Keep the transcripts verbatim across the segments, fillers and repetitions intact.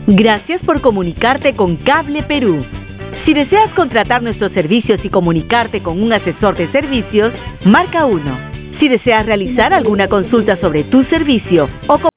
Gracias por comunicarte con Cable Perú. Si deseas contratar nuestros servicios y comunicarte con un asesor de servicios, marca uno. Si deseas realizar alguna consulta sobre tu servicio o con...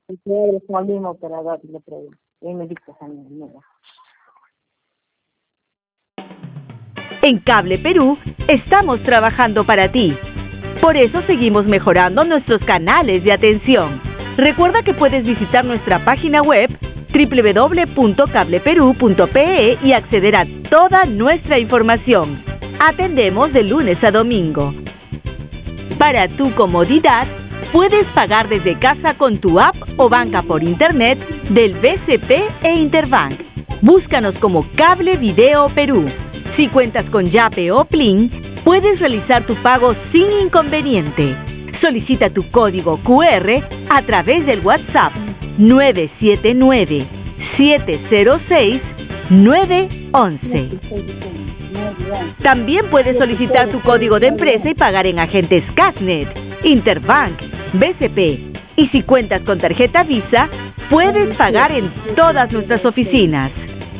En Cable Perú estamos trabajando para ti. Por eso seguimos mejorando nuestros canales de atención. Recuerda que puedes visitar nuestra página web doble u doble u doble u punto cable perú punto pe e y acceder a toda nuestra información. Atendemos de lunes a domingo. Para tu comodidad, puedes pagar desde casa con tu app o banca por internet del B C P e Interbank. Búscanos como Cable Video Perú. Si cuentas con Yape o Plin, puedes realizar tu pago sin inconveniente. Solicita tu código cu erre a través del WhatsApp nueve siete nueve, siete cero seis, nueve once. También puedes solicitar tu código de empresa y pagar en agentes Casnet, Interbank, B C P. Y si cuentas con tarjeta Visa, puedes pagar en todas nuestras oficinas.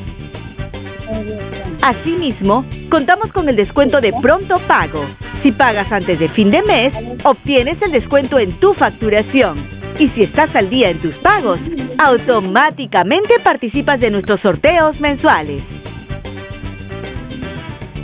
Asimismo, contamos con el descuento de pronto pago. Si pagas antes de fin de mes, obtienes el descuento en tu facturación. Y si estás al día en tus pagos, automáticamente participas de nuestros sorteos mensuales.